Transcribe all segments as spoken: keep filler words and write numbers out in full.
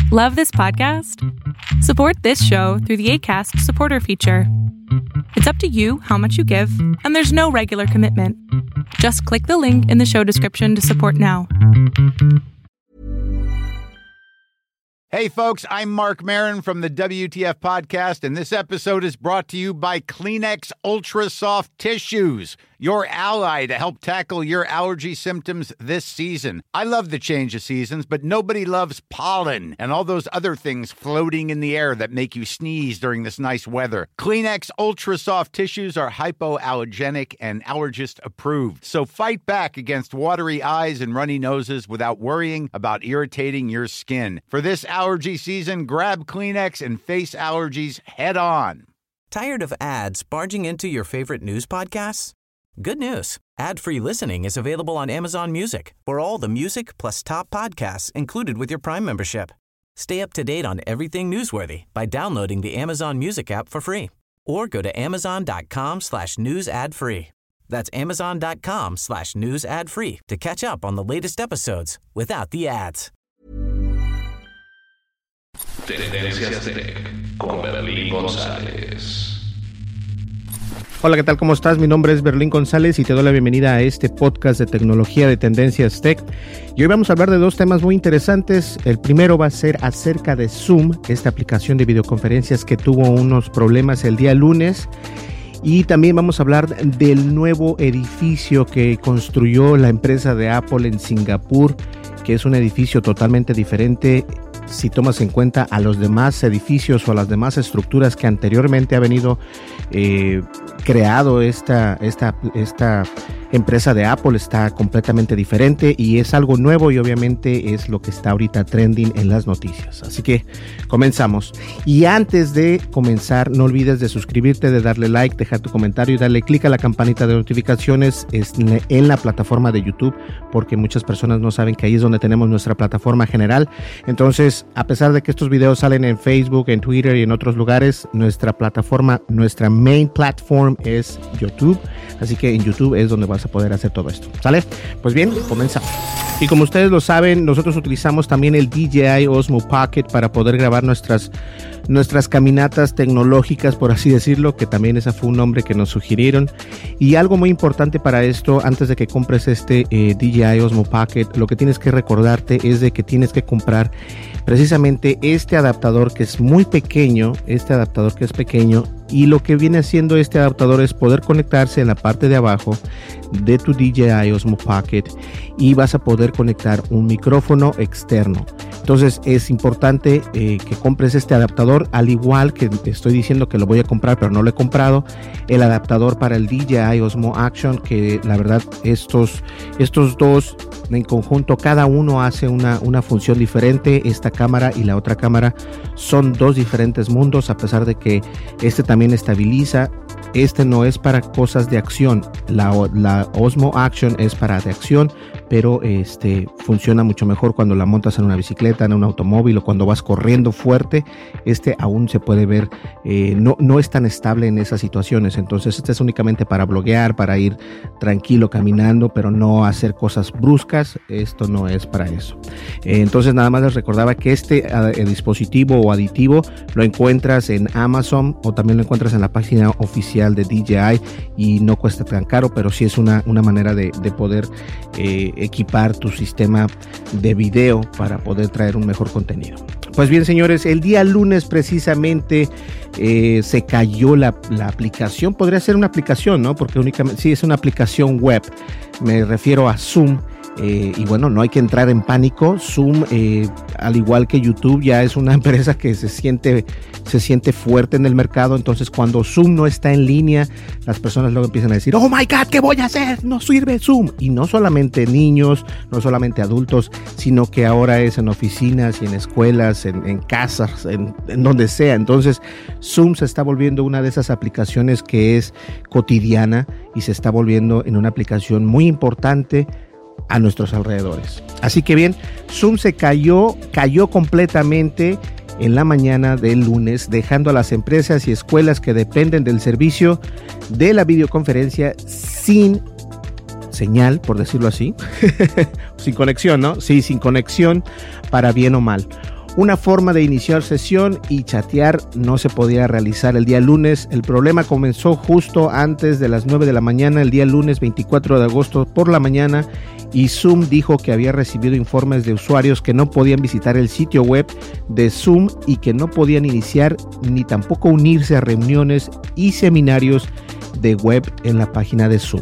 Love this podcast? Support this show through the Acast supporter feature. It's up to you how much you give, and there's no regular commitment. Just click the link in the show description to support now. Hey folks, I'm Mark Maron from the W T F Podcast, and this episode is brought to you by Kleenex Ultra Soft Tissues, your ally to help tackle your allergy symptoms this season. I love the change of seasons, but nobody loves pollen and all those other things floating in the air that make you sneeze during this nice weather. Kleenex Ultra Soft Tissues are hypoallergenic and allergist approved, so fight back against watery eyes and runny noses without worrying about irritating your skin. For this allergy season, grab Kleenex and face allergies head on. Tired of ads barging into your favorite news podcasts? Good news. Ad-free listening is available on Amazon Music for all the music plus top podcasts included with your Prime membership. Stay up to date on everything newsworthy by downloading the Amazon Music app for free or go to amazon.com slash news ad free. That's amazon.com slash news ad free to catch up on the latest episodes without the ads. Tendencias Tech con Berlín González. Hola, ¿qué tal? ¿Cómo estás? Mi nombre es Berlín González y te doy la bienvenida a este podcast de tecnología de Tendencias Tech. Y hoy vamos a hablar de dos temas muy interesantes. El primero va a ser acerca de Zoom, esta aplicación de videoconferencias que tuvo unos problemas el día lunes. Y también vamos a hablar del nuevo edificio que construyó la empresa de Apple en Singapur, que es un edificio totalmente diferente si tomas en cuenta a los demás edificios o a las demás estructuras que anteriormente ha venido eh, creado esta, esta, esta empresa de Apple. Está completamente diferente y es algo nuevo y obviamente es lo que está ahorita trending en las noticias. Así que comenzamos. Y antes de comenzar, no olvides de suscribirte, de darle like, dejar tu comentario y darle clic a la campanita de notificaciones en la plataforma de YouTube, porque muchas personas no saben que ahí es donde tenemos nuestra plataforma general. Entonces, a pesar de que estos videos salen en Facebook, en Twitter y en otros lugares, nuestra plataforma, nuestra main platform es YouTube. Así que en YouTube es donde vas a poder hacer todo esto. ¿Sale? Pues bien, comenzamos. Y como ustedes lo saben, nosotros utilizamos también el D J I Osmo Pocket para poder grabar nuestras, nuestras caminatas tecnológicas, por así decirlo, que también ese fue un nombre que nos sugirieron. Y algo muy importante para esto, antes de que compres este eh, D J I Osmo Pocket, lo que tienes que recordarte es de que tienes que comprar precisamente este adaptador que es muy pequeño, este adaptador que es pequeño, y lo que viene haciendo este adaptador es poder conectarse en la parte de abajo de tu D J I Osmo Pocket y vas a poder conectar un micrófono externo. Entonces es importante eh, que compres este adaptador, al igual que te estoy diciendo que lo voy a comprar pero no lo he comprado, el adaptador para el D J I Osmo Action, que la verdad estos, estos dos en conjunto, cada uno hace una, una función diferente. Esta cámara y la otra cámara son dos diferentes mundos, a pesar de que este también estabiliza. Este no es para cosas de acción, la, la Osmo Action es para de acción, pero este funciona mucho mejor cuando la montas en una bicicleta, en un automóvil o cuando vas corriendo fuerte. Este aún se puede ver, eh, no, no es tan estable en esas situaciones. Entonces este es únicamente para bloguear, para ir tranquilo caminando, pero no hacer cosas bruscas. Esto no es para eso. Eh, entonces nada más les recordaba que este eh, dispositivo o aditivo lo encuentras en Amazon o también lo encuentras en la página oficial de D J I y no cuesta tan caro, pero sí es una, una manera de, de poder eh, equipar tu sistema de video para poder traer un mejor contenido. Pues bien, señores, el día lunes precisamente eh, se cayó la, la aplicación. Podría ser una aplicación, ¿no? Porque únicamente sí es una aplicación web. Me refiero a Zoom. Eh, y bueno, no hay que entrar en pánico. Zoom, eh, al igual que YouTube, ya es una empresa que se siente, se siente fuerte en el mercado. Entonces, cuando Zoom no está en línea, las personas luego empiezan a decir: oh my God, ¿qué voy a hacer? No sirve Zoom. Y no solamente niños, no solamente adultos, sino que ahora es en oficinas y en escuelas, en, en casas, en, en donde sea. Entonces, Zoom se está volviendo una de esas aplicaciones que es cotidiana y se está volviendo en una aplicación muy importante a nuestros alrededores. Así que bien, Zoom se cayó, cayó completamente en la mañana del lunes, dejando a las empresas y escuelas que dependen del servicio de la videoconferencia sin señal, por decirlo así, sin conexión, ¿no? Sí, sin conexión, para bien o mal. Una forma de iniciar sesión y chatear no se podía realizar el día lunes. El problema comenzó justo antes de las nueve de la mañana, el día lunes veinticuatro de agosto por la mañana, y Zoom dijo que había recibido informes de usuarios que no podían visitar el sitio web de Zoom y que no podían iniciar ni tampoco unirse a reuniones y seminarios de web en la página de Zoom.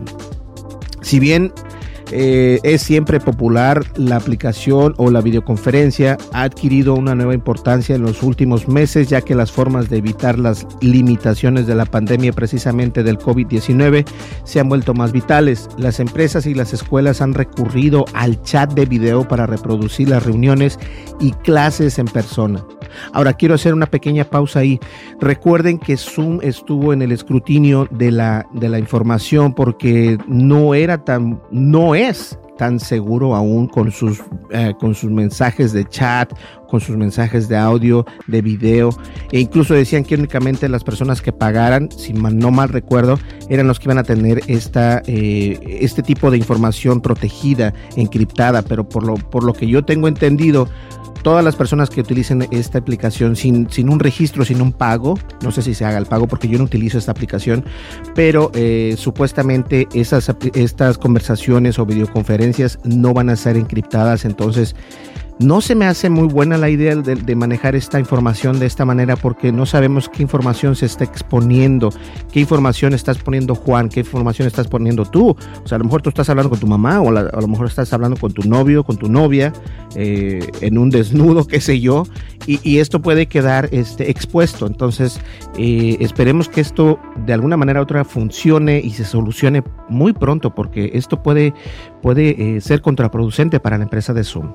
Si bien Eh, es siempre popular, la aplicación o la videoconferencia ha adquirido una nueva importancia en los últimos meses, ya que las formas de evitar las limitaciones de la pandemia precisamente del COVID diecinueve se han vuelto más vitales. Las empresas y las escuelas han recurrido al chat de video para reproducir las reuniones y clases en persona. Ahora quiero hacer una pequeña pausa ahí. Recuerden que Zoom estuvo en el escrutinio de la, de la información porque no era tan, no es tan seguro aún con sus, eh, con sus mensajes de chat, con sus mensajes de audio, de video, e incluso decían que únicamente las personas que pagaran, si mal, no mal recuerdo, eran los que iban a tener esta, eh, este tipo de información protegida, encriptada, pero por lo, por lo que yo tengo entendido, todas las personas que utilicen esta aplicación sin, sin un registro, sin un pago, no sé si se haga el pago porque yo no utilizo esta aplicación, pero eh, supuestamente esas, estas conversaciones o videoconferencias no van a ser encriptadas, entonces no se me hace muy buena la idea de, de manejar esta información de esta manera porque no sabemos qué información se está exponiendo, qué información estás poniendo Juan, qué información estás poniendo tú. O sea, a lo mejor tú estás hablando con tu mamá o la, a lo mejor estás hablando con tu novio, con tu novia, eh, en un desnudo, qué sé yo, y, y esto puede quedar este, expuesto. Entonces, eh, esperemos que esto de alguna manera u otra funcione y se solucione muy pronto porque esto puede, puede eh, ser contraproducente para la empresa de Zoom.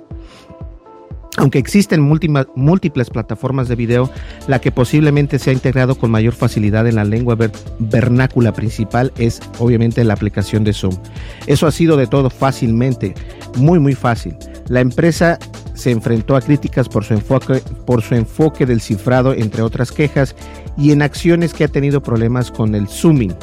Aunque existen múltima, múltiples plataformas de video, la que posiblemente se ha integrado con mayor facilidad en la lengua ver, vernácula principal es obviamente la aplicación de Zoom. Eso ha sido de todo fácilmente, muy muy fácil. La empresa se enfrentó a críticas por su enfoque, por su enfoque del cifrado, entre otras quejas, y en acciones que ha tenido problemas con el zooming,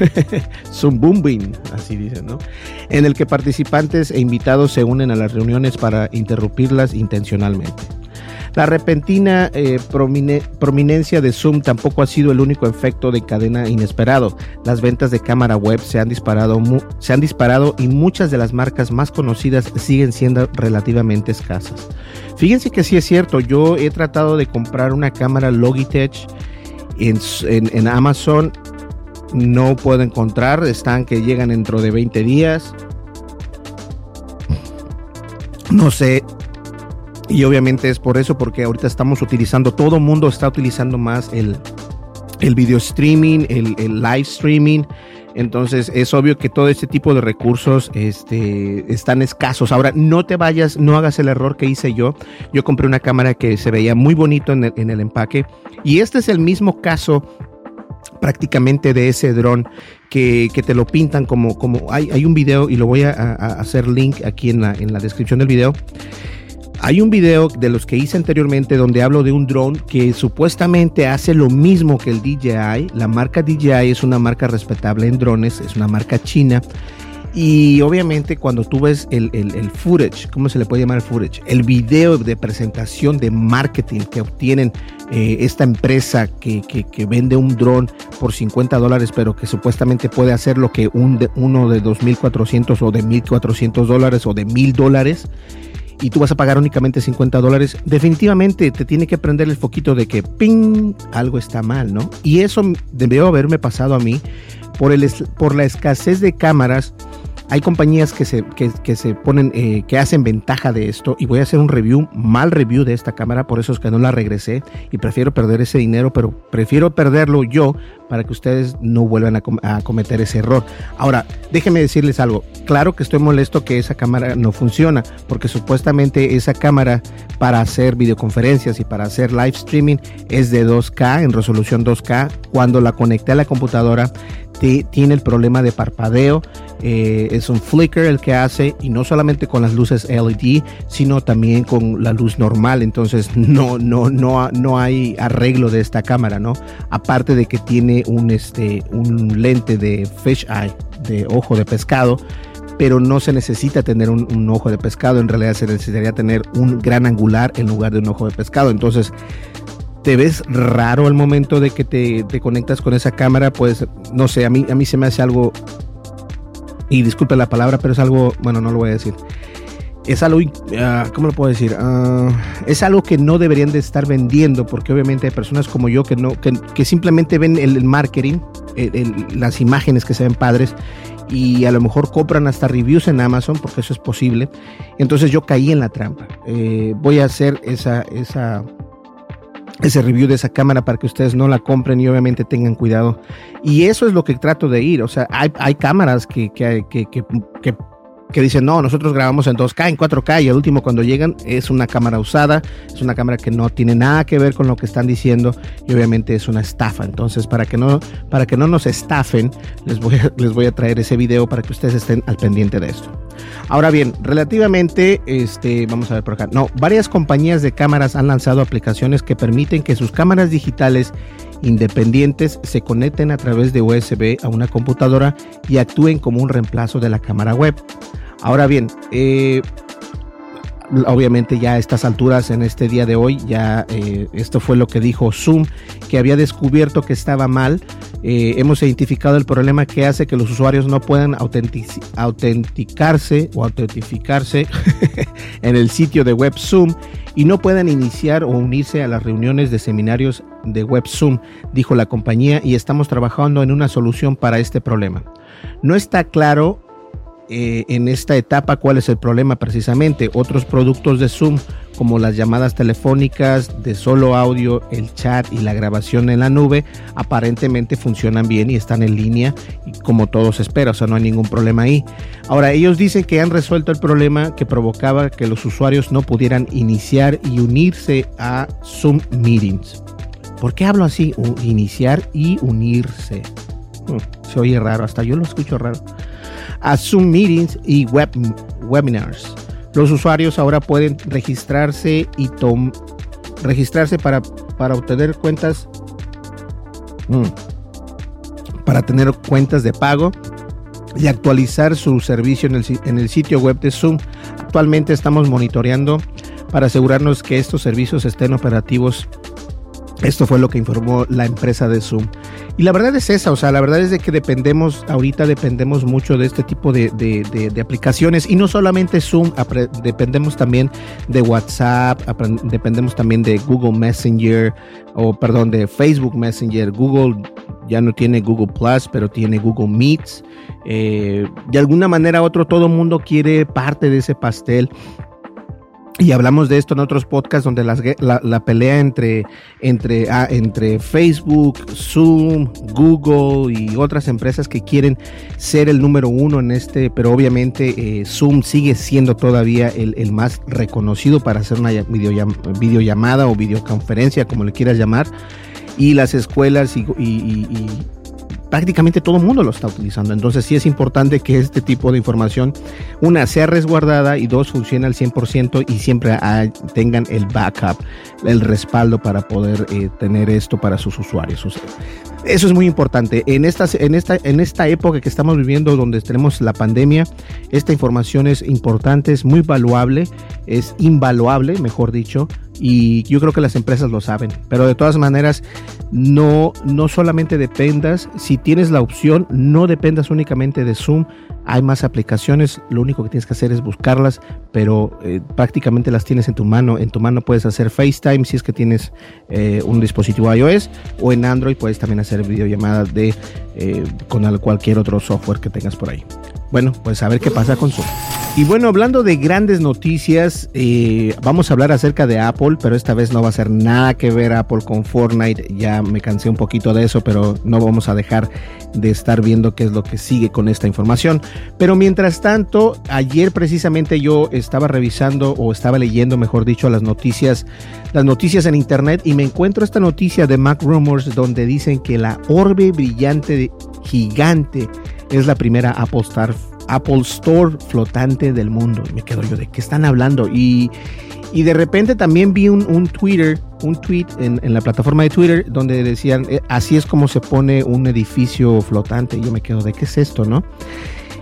zoom booming, así dicen, ¿no? En el que participantes e invitados se unen a las reuniones para interrumpirlas intencionalmente. La repentina eh, promine, prominencia de Zoom tampoco ha sido el único efecto de cadena inesperado. Las ventas de cámara web se han disparado, mu, se han disparado y muchas de las marcas más conocidas siguen siendo relativamente escasas. Fíjense que sí es cierto, yo he tratado de comprar una cámara Logitech en, en, en Amazon, no puedo encontrar, están que llegan dentro de veinte días. No sé. Y obviamente es por eso, porque ahorita estamos utilizando, todo el mundo está utilizando más el, el video streaming, el, el live streaming. Entonces es obvio que todo este tipo de recursos este, están escasos. Ahora no te vayas, no hagas el error que hice yo. Yo compré una cámara que se veía muy bonito en el, en el empaque. Y este es el mismo caso prácticamente de ese dron que, que te lo pintan como, como hay, hay un video y lo voy a, a hacer link aquí en la, en la descripción del video. Hay un video de los que hice anteriormente donde hablo de un dron que supuestamente hace lo mismo que el D J I. La marca D J I es una marca respetable en drones, es una marca china. Y obviamente cuando tú ves el, el, el footage, ¿cómo se le puede llamar el footage? El video de presentación de marketing que obtienen eh, esta empresa que, que, que vende un dron por cincuenta dólares, pero que supuestamente puede hacer lo que un de, uno de dos mil cuatrocientos o de mil cuatrocientos dólares o de mil dólares. Y tú vas a pagar únicamente cincuenta dólares, definitivamente te tiene que prender el foquito de que ping, algo está mal, ¿no? Y eso debió haberme pasado a mí por, el, por la escasez de cámaras. Hay compañías que se, que, que se ponen, eh, que hacen ventaja de esto, y voy a hacer un review, mal review de esta cámara, por eso es que no la regresé y prefiero perder ese dinero, pero prefiero perderlo yo para que ustedes no vuelvan a, com- a cometer ese error. Ahora, déjenme decirles algo, claro que estoy molesto que esa cámara no funciona, porque supuestamente esa cámara para hacer videoconferencias y para hacer live streaming es de dos K, en resolución dos K, cuando la conecté a la computadora te, tiene el problema de parpadeo. Eh, es un flicker el que hace, y no solamente con las luces L E D, sino también con la luz normal. Entonces no, no, no, no hay arreglo de esta cámara, ¿no? Aparte de que tiene un, este, un lente de fish eye, de ojo de pescado, pero no se necesita tener un, un ojo de pescado. En realidad se necesitaría tener un gran angular en lugar de un ojo de pescado. Entonces te ves raro al momento de que te, te conectas con esa cámara. Pues no sé, a mí, a mí se me hace algo, y disculpe la palabra, pero es algo, bueno, no lo voy a decir. Es algo, uh, ¿cómo lo puedo decir? Uh, es algo que no deberían de estar vendiendo, porque obviamente hay personas como yo que no, que, que simplemente ven el, el marketing, el, el, las imágenes que se ven padres, y a lo mejor compran hasta reviews en Amazon, porque eso es posible. Entonces yo caí en la trampa. Eh, voy a hacer esa, esa, ese review de esa cámara para que ustedes no la compren y obviamente tengan cuidado. Y eso es lo que trato de ir. O sea, hay, hay cámaras que, que, que, que, que que dicen, no, nosotros grabamos en dos K, en cuatro K, y al último cuando llegan es una cámara usada, es una cámara que no tiene nada que ver con lo que están diciendo, y obviamente es una estafa. Entonces, para que no, para que no nos estafen, les voy a, les voy a traer ese video para que ustedes estén al pendiente de esto. Ahora bien, relativamente, este, vamos a ver por acá, no, varias compañías de cámaras han lanzado aplicaciones que permiten que sus cámaras digitales independientes se conecten a través de U S B a una computadora y actúen como un reemplazo de la cámara web. Ahora bien, eh, obviamente ya a estas alturas, en este día de hoy, ya eh, esto fue lo que dijo Zoom, que había descubierto que estaba mal. Eh, hemos identificado el problema que hace que los usuarios no puedan autentic- autenticarse o autentificarse en el sitio de web Zoom y no puedan iniciar o unirse a las reuniones de seminarios de web Zoom, dijo la compañía, y estamos trabajando en una solución para este problema. No está claro Eh, en esta etapa cuál es el problema precisamente. Otros productos de Zoom, como las llamadas telefónicas de solo audio, el chat y la grabación en la nube, aparentemente funcionan bien y están en línea y como todo se espera, o sea, no hay ningún problema ahí. Ahora, ellos dicen que han resuelto el problema que provocaba que los usuarios no pudieran iniciar y unirse a Zoom Meetings. ¿Por qué hablo así? U- iniciar y unirse. Hmm, se oye raro, hasta yo lo escucho raro. A Zoom Meetings y web, webinars. Los usuarios ahora pueden registrarse y tom, registrarse para, para obtener cuentas mm, para tener cuentas de pago y actualizar su servicio en el, en el sitio web de Zoom. Actualmente estamos monitoreando para asegurarnos que estos servicios estén operativos. Esto fue lo que informó la empresa de Zoom. Y la verdad es esa, o sea, la verdad es de que dependemos, ahorita dependemos mucho de este tipo de, de, de, de aplicaciones, y no solamente Zoom, apre, dependemos también de WhatsApp, apre, dependemos también de Google Messenger, o perdón, de Facebook Messenger. Google ya no tiene Google Plus, pero tiene Google Meets. Eh, de alguna manera u otro, todo el mundo quiere parte de ese pastel. Y hablamos de esto en otros podcasts donde las, la, la pelea entre, entre, ah, entre Facebook, Zoom, Google y otras empresas que quieren ser el número uno en este, pero obviamente eh, Zoom sigue siendo todavía el, el más reconocido para hacer una videollam, videollamada o videoconferencia, como le quieras llamar, y las escuelas y, y, y, y prácticamente todo el mundo lo está utilizando. Entonces sí es importante que este tipo de información, una, sea resguardada, y dos, funcione al cien por ciento y siempre hay, tengan el backup, el respaldo para poder eh, tener esto para sus usuarios. O sea, eso es muy importante. En esta, en, esta, en esta época que estamos viviendo, donde tenemos la pandemia, esta información es importante, es muy valuable, es invaluable, mejor dicho, y yo creo que las empresas lo saben. Pero de todas maneras, no, no solamente dependas, si tienes la opción, no dependas únicamente de Zoom. Hay más aplicaciones, lo único que tienes que hacer es buscarlas, pero eh, prácticamente las tienes en tu mano. En tu mano puedes hacer FaceTime si es que tienes eh, un dispositivo iOS, o en Android puedes también hacer videollamadas de, eh, con cualquier otro software que tengas por ahí. Bueno, pues a ver qué pasa con Zoom. Y bueno, hablando de grandes noticias, eh, vamos a hablar acerca de Apple, pero esta vez no va a ser nada que ver Apple con Fortnite. Ya me cansé un poquito de eso, pero no vamos a dejar de estar viendo qué es lo que sigue con esta información. Pero mientras tanto, ayer precisamente yo estaba revisando, o estaba leyendo, mejor dicho, las noticias, las noticias en internet, y me encuentro esta noticia de Mac Rumors donde dicen que la orbe brillante gigante es la primera Apple Store, Apple Store flotante del mundo. Me quedo yo, ¿de qué están hablando? Y, y de repente también vi un, un Twitter, un tweet en, en la plataforma de Twitter donde decían, eh, así es como se pone un edificio flotante. Y yo me quedo, ¿de qué es esto, no?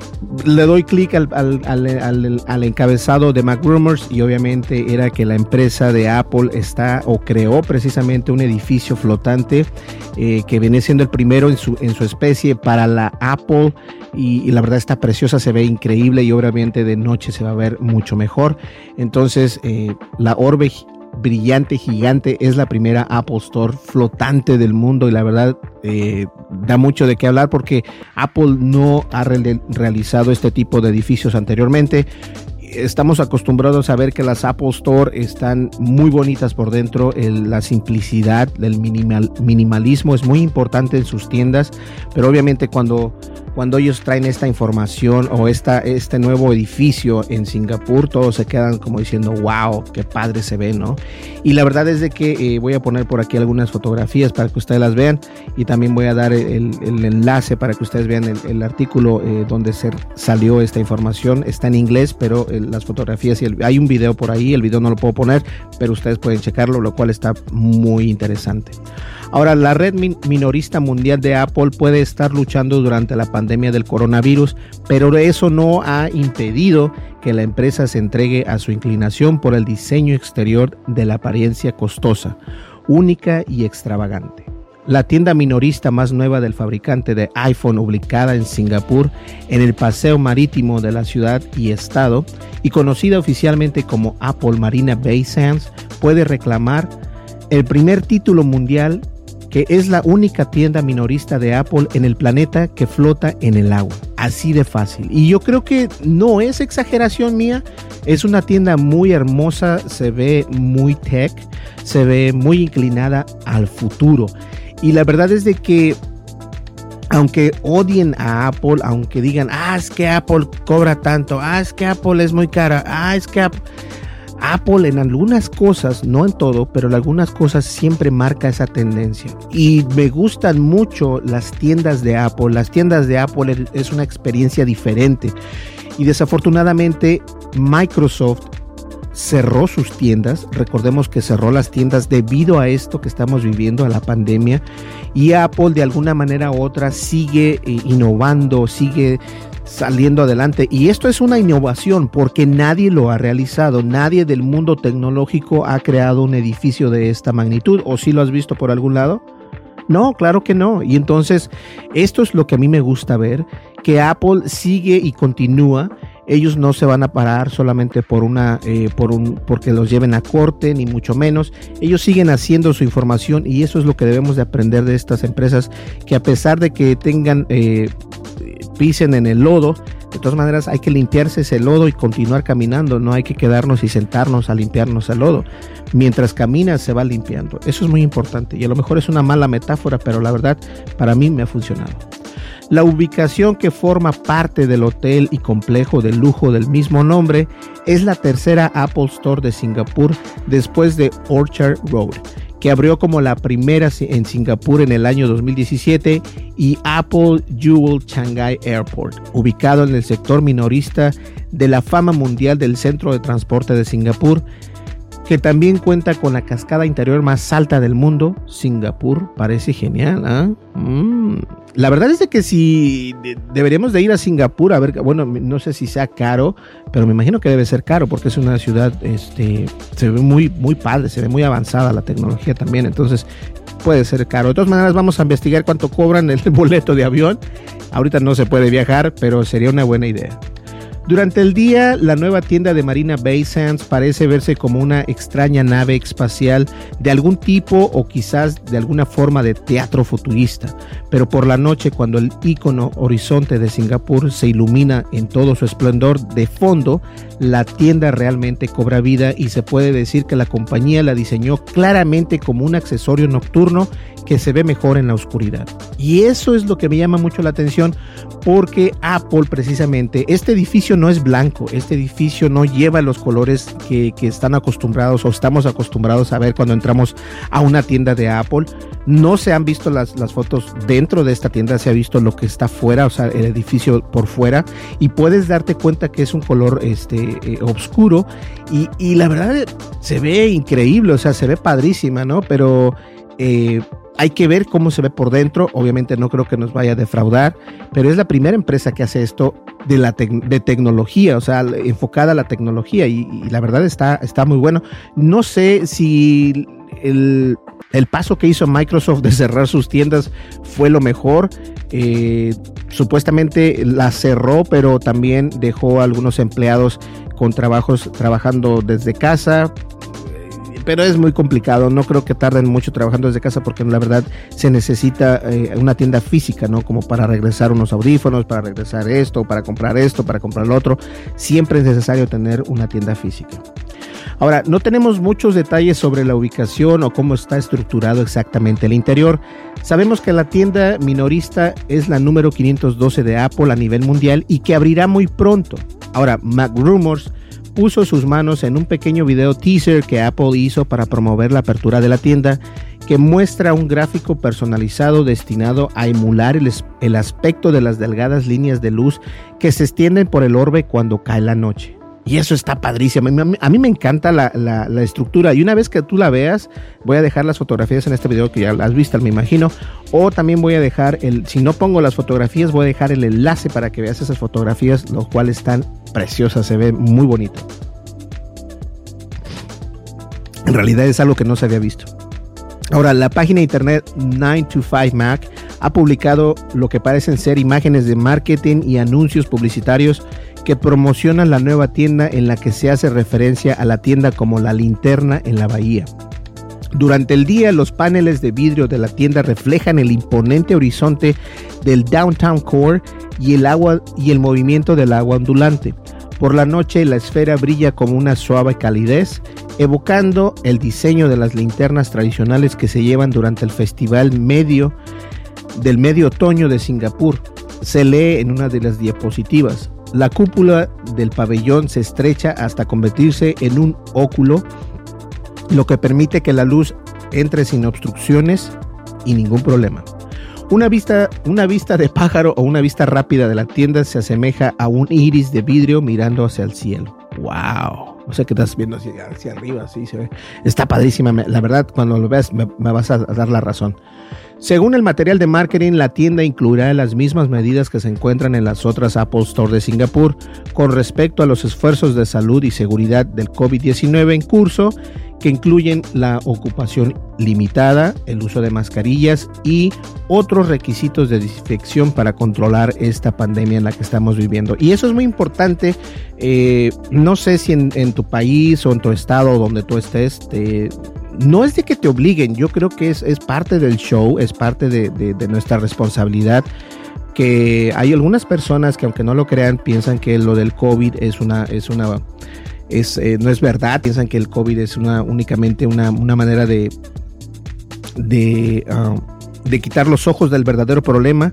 le doy clic al, al, al, al, al encabezado de MacRumors y obviamente era que la empresa de Apple está o creó precisamente un edificio flotante eh, que viene siendo el primero en su, en su especie para la Apple y, y la verdad está preciosa, se ve increíble y obviamente de noche se va a ver mucho mejor. Entonces eh, la orbe brillante, gigante, es la primera Apple Store flotante del mundo y la verdad eh, da mucho de qué hablar porque Apple no ha re- realizado este tipo de edificios anteriormente. Estamos acostumbrados a ver que las Apple Store están muy bonitas por dentro, el, la simplicidad, el minimal, minimalismo es muy importante en sus tiendas, pero obviamente cuando, cuando ellos traen esta información o esta, este nuevo edificio en Singapur, todos se quedan como diciendo, wow, qué padre se ve, ¿no? Y la verdad es de que eh, voy a poner por aquí algunas fotografías para que ustedes las vean y también voy a dar el, el enlace para que ustedes vean el, el artículo eh, donde se salió esta información. Está en inglés, pero el, las fotografías y el, hay un video por ahí, el video no lo puedo poner, pero ustedes pueden checarlo, lo cual está muy interesante. Ahora, la red min- minorista mundial de Apple puede estar luchando durante la pandemia del coronavirus, pero eso no ha impedido que la empresa se entregue a su inclinación por el diseño exterior de la apariencia costosa, única y extravagante. La tienda minorista más nueva del fabricante de iPhone, ubicada en Singapur, en el paseo marítimo de la ciudad y estado, y conocida oficialmente como Apple Marina Bay Sands, puede reclamar el primer título mundial, que es la única tienda minorista de Apple en el planeta que flota en el agua. Así de fácil. Y yo creo que no es exageración mía. Es una tienda muy hermosa, se ve muy tech, se ve muy inclinada al futuro. Y la verdad es de que aunque odien a Apple, aunque digan, ah, es que Apple cobra tanto, ah, es que Apple es muy cara, ah, es que Apple... Apple en algunas cosas, no en todo, pero en algunas cosas siempre marca esa tendencia. Y me gustan mucho las tiendas de Apple. Las tiendas de Apple es una experiencia diferente. Y desafortunadamente Microsoft cerró sus tiendas. Recordemos que cerró las tiendas debido a esto que estamos viviendo, a la pandemia. Y Apple de alguna manera u otra sigue eh, innovando, sigue saliendo adelante, y esto es una innovación porque nadie lo ha realizado, nadie del mundo tecnológico ha creado un edificio de esta magnitud. ¿O sí lo has visto por algún lado? No, claro que no. Y entonces esto es lo que a mí me gusta ver, que Apple sigue y continúa. Ellos no se van a parar solamente por una, eh, por un, porque los lleven a corte, ni mucho menos. Ellos siguen haciendo su información y eso es lo que debemos de aprender de estas empresas, que a pesar de que tengan, eh, pisen en el lodo, de todas maneras hay que limpiarse ese lodo y continuar caminando. No hay que quedarnos y sentarnos a limpiarnos el lodo. Mientras caminas se va limpiando. Eso es muy importante y a lo mejor es una mala metáfora, pero la verdad para mí me ha funcionado. La ubicación que forma parte del hotel y complejo de lujo del mismo nombre es la tercera Apple Store de Singapur después de Orchard Road, que abrió como la primera en Singapur en el año dos mil diecisiete, y Apple Jewel Shanghai Airport, ubicado en el sector minorista de la fama mundial del centro de transporte de Singapur, que también cuenta con la cascada interior más alta del mundo. Singapur parece genial, ¿eh? Mm. La verdad es de que si de, deberíamos de ir a Singapur a ver, bueno, no sé si sea caro, pero me imagino que debe ser caro porque es una ciudad, este, se ve muy, muy padre, se ve muy avanzada la tecnología también, entonces puede ser caro. De todas maneras vamos a investigar cuánto cobran el boleto de avión. Ahorita no se puede viajar, pero sería una buena idea. Durante el día, la nueva tienda de Marina Bay Sands parece verse como una extraña nave espacial de algún tipo o quizás de alguna forma de teatro futurista. Pero por la noche, cuando el ícono horizonte de Singapur se ilumina en todo su esplendor de fondo, la tienda realmente cobra vida y se puede decir que la compañía la diseñó claramente como un accesorio nocturno que se ve mejor en la oscuridad. Y eso es lo que me llama mucho la atención, porque Apple precisamente, este edificio no es blanco, este edificio no lleva los colores que, que están acostumbrados o estamos acostumbrados a ver cuando entramos a una tienda de Apple. No se han visto las, las fotos dentro de esta tienda, se ha visto lo que está fuera, o sea, el edificio por fuera, y puedes darte cuenta que es un color este, eh, oscuro, y, y la verdad se ve increíble, o sea, se ve padrísima, ¿no? Pero eh, hay que ver cómo se ve por dentro. Obviamente no creo que nos vaya a defraudar, pero es la primera empresa que hace esto de la te- de tecnología, o sea, enfocada a la tecnología, y, y la verdad está, está muy bueno. No sé si el, el paso que hizo Microsoft de cerrar sus tiendas fue lo mejor. Eh, supuestamente la cerró, pero también dejó a algunos empleados con trabajos trabajando desde casa. Pero es muy complicado, no creo que tarden mucho trabajando desde casa, porque la verdad se necesita eh, una tienda física, ¿no? Como para regresar unos audífonos, para regresar esto, para comprar esto, para comprar lo otro. Siempre es necesario tener una tienda física. Ahora, no tenemos muchos detalles sobre la ubicación o cómo está estructurado exactamente el interior. Sabemos que la tienda minorista es la número quinientos doce de Apple a nivel mundial y que abrirá muy pronto. Ahora, MacRumors puso sus manos en un pequeño video teaser que Apple hizo para promover la apertura de la tienda, que muestra un gráfico personalizado destinado a emular el, el aspecto de las delgadas líneas de luz que se extienden por el orbe cuando cae la noche. Y eso está padrísimo. A mí, a mí me encanta la, la, la estructura. Y una vez que tú la veas, voy a dejar las fotografías en este video que ya las has visto, me imagino. O también voy a dejar, el, si no pongo las fotografías, voy a dejar el enlace para que veas esas fotografías, lo cual están preciosas, se ve muy bonito. En realidad es algo que no se había visto. Ahora, la página de internet nine to five Mac ha publicado lo que parecen ser imágenes de marketing y anuncios publicitarios que promocionan la nueva tienda, en la que se hace referencia a la tienda como la linterna en la bahía. Durante el día, los paneles de vidrio de la tienda reflejan el imponente horizonte del Downtown Core y el agua y el movimiento del agua ondulante. Por la noche, la esfera brilla como una suave calidez, evocando el diseño de las linternas tradicionales que se llevan durante el festival medio del medio otoño de Singapur. Se lee en una de las diapositivas: la cúpula del pabellón se estrecha hasta convertirse en un óculo, lo que permite que la luz entre sin obstrucciones y ningún problema. Una vista, una vista de pájaro o una vista rápida de la tienda se asemeja a un iris de vidrio mirando hacia el cielo. ¡Wow! No sé qué estás viendo hacia, hacia arriba, así se ve. Está padrísima. La verdad, cuando lo veas me, me vas a dar la razón. Según el material de marketing, la tienda incluirá las mismas medidas que se encuentran en las otras Apple Store de Singapur con respecto a los esfuerzos de salud y seguridad del COVID diecinueve en curso, que incluyen la ocupación limitada, el uso de mascarillas y otros requisitos de desinfección para controlar esta pandemia en la que estamos viviendo. Y eso es muy importante. Eh, no sé si en, en tu país o en tu estado donde tú estés, te, no es de que te obliguen. Yo creo que es, es parte del show, es parte de, de, de nuestra responsabilidad. Que hay algunas personas que, aunque no lo crean, piensan que lo del COVID es una... Es una Es, eh, no es verdad, piensan que el COVID es una, únicamente una, una manera de, de, uh, de quitar los ojos del verdadero problema.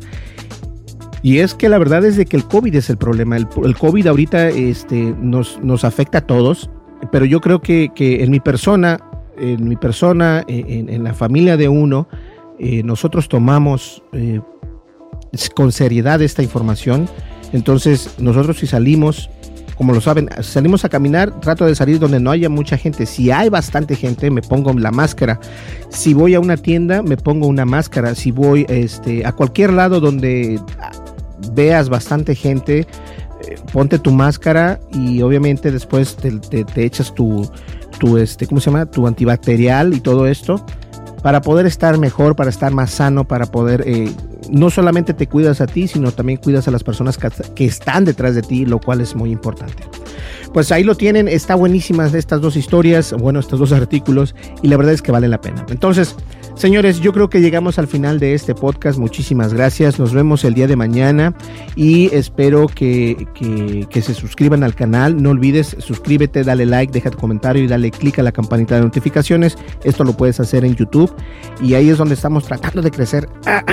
Y es que la verdad es de que el COVID es el problema. El, el COVID ahorita este, nos, nos afecta a todos, pero yo creo que, que en mi persona, en mi persona, en, en la familia de uno, eh, nosotros tomamos eh, con seriedad esta información. Entonces nosotros si salimos, como lo saben, salimos a caminar, trato de salir donde no haya mucha gente. Si hay bastante gente, me pongo la máscara. Si voy a una tienda, me pongo una máscara. Si voy este, a cualquier lado donde veas bastante gente, eh, ponte tu máscara y obviamente después te, te, te echas tu, tu, este, ¿cómo se llama? Tu antibacterial y todo esto para poder estar mejor, para estar más sano, para poder... Eh, no solamente te cuidas a ti, sino también cuidas a las personas que, que están detrás de ti, lo cual es muy importante. Pues ahí lo tienen, está buenísimas estas dos historias, bueno, estos dos artículos, y la verdad es que vale la pena. Entonces, señores, yo creo que llegamos al final de este podcast. Muchísimas gracias, nos vemos el día de mañana y espero que, que, que se suscriban al canal. No olvides, suscríbete, dale like, deja tu comentario y dale click a la campanita de notificaciones. Esto lo puedes hacer en YouTube y ahí es donde estamos tratando de crecer.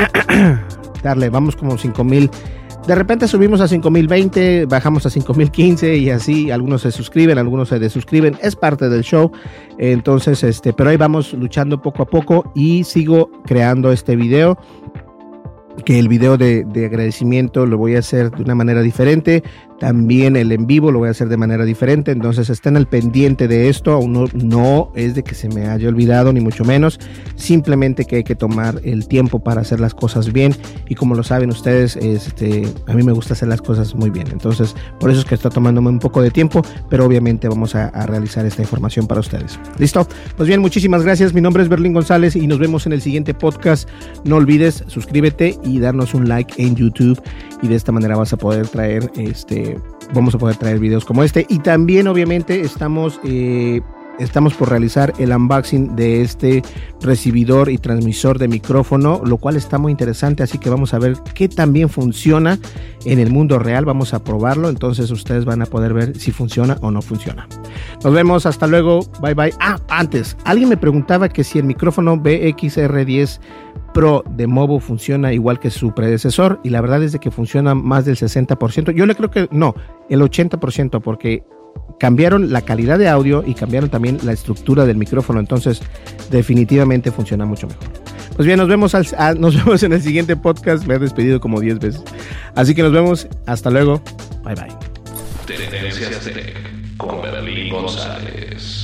Darle, vamos como cinco mil. De repente subimos a cinco mil veinte, bajamos a cinco mil quince y así, algunos se suscriben, algunos se desuscriben, es parte del show. Entonces, este, pero ahí vamos luchando poco a poco y sigo creando este video, que el video de, de agradecimiento lo voy a hacer de una manera diferente. También el en vivo lo voy a hacer de manera diferente, entonces estén al pendiente de esto. Aún no, no es de que se me haya olvidado, ni mucho menos, simplemente que hay que tomar el tiempo para hacer las cosas bien, y como lo saben ustedes, este, a mí me gusta hacer las cosas muy bien, entonces por eso es que está tomándome un poco de tiempo, pero obviamente vamos a, a realizar esta información para ustedes. ¿Listo? Pues bien, muchísimas gracias. Mi nombre es Berlín González y nos vemos en el siguiente podcast. No olvides suscríbete y darnos un like en YouTube, y de esta manera vas a poder traer este vamos a poder traer videos como este. Y también obviamente estamos eh, estamos por realizar el unboxing de este recibidor y transmisor de micrófono, lo cual está muy interesante, así que vamos a ver qué también funciona en el mundo real. Vamos a probarlo, entonces ustedes van a poder ver si funciona o no funciona. Nos vemos, hasta luego, bye bye. Ah, antes, alguien me preguntaba que si el micrófono B X R diez Pro de Movo funciona igual que su predecesor, y la verdad es de que funciona más del sesenta por ciento. Yo le creo que no, el ochenta por ciento, porque cambiaron la calidad de audio y cambiaron también la estructura del micrófono, entonces definitivamente funciona mucho mejor. Pues bien, nos vemos, al, a, nos vemos en el siguiente podcast. Me he despedido como diez veces, así que nos vemos, hasta luego, bye bye. Tendencias Tech con Berlín González.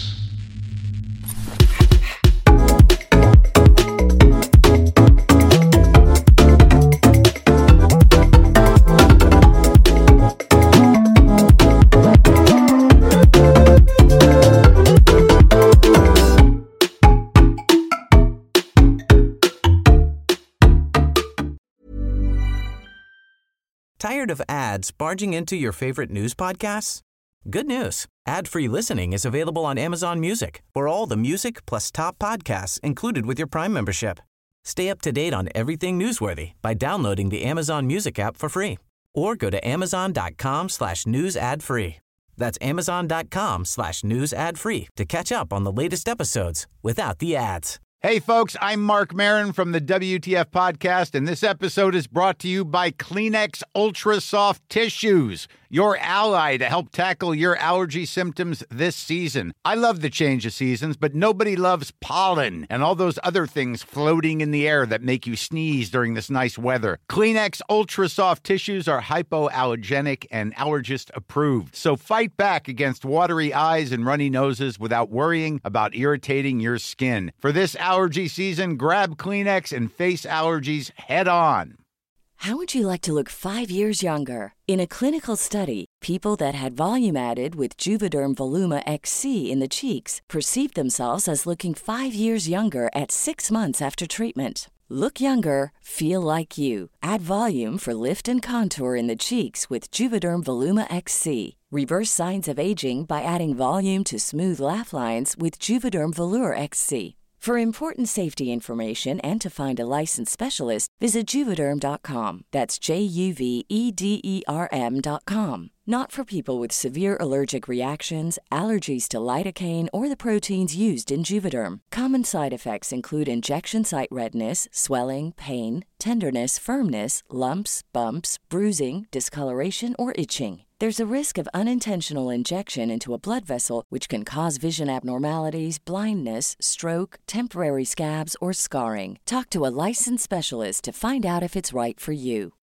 Tired of ads barging into your favorite news podcasts? Good news. Ad-free listening is available on Amazon Music for all the music plus top podcasts included with your Prime membership. Stay up to date on everything newsworthy by downloading the Amazon Music app for free or go to amazon.com slash news ad free. That's amazon.com slash news ad free to catch up on the latest episodes without the ads. Hey, folks, I'm Mark Maron from the W T F Podcast, and this episode is brought to you by Kleenex Ultra Soft Tissues, your ally to help tackle your allergy symptoms this season. I love the change of seasons, but nobody loves pollen and all those other things floating in the air that make you sneeze during this nice weather. Kleenex Ultra Soft Tissues are hypoallergenic and allergist approved, so fight back against watery eyes and runny noses without worrying about irritating your skin. For this allergy season, grab Kleenex and face allergies head on. How would you like to look five years younger? In a clinical study, people that had volume added with Juvederm Voluma X C in the cheeks perceived themselves as looking five years younger at six months after treatment. Look younger, feel like you. Add volume for lift and contour in the cheeks with Juvederm Voluma X C. Reverse signs of aging by adding volume to smooth laugh lines with Juvederm Volure X C. For important safety information and to find a licensed specialist, visit Juvederm dot com. That's J U V E D E R M dot com. Not for people with severe allergic reactions, allergies to lidocaine, or the proteins used in Juvederm. Common side effects include injection site redness, swelling, pain, tenderness, firmness, lumps, bumps, bruising, discoloration, or itching. There's a risk of unintentional injection into a blood vessel, which can cause vision abnormalities, blindness, stroke, temporary scabs, or scarring. Talk to a licensed specialist to find out if it's right for you.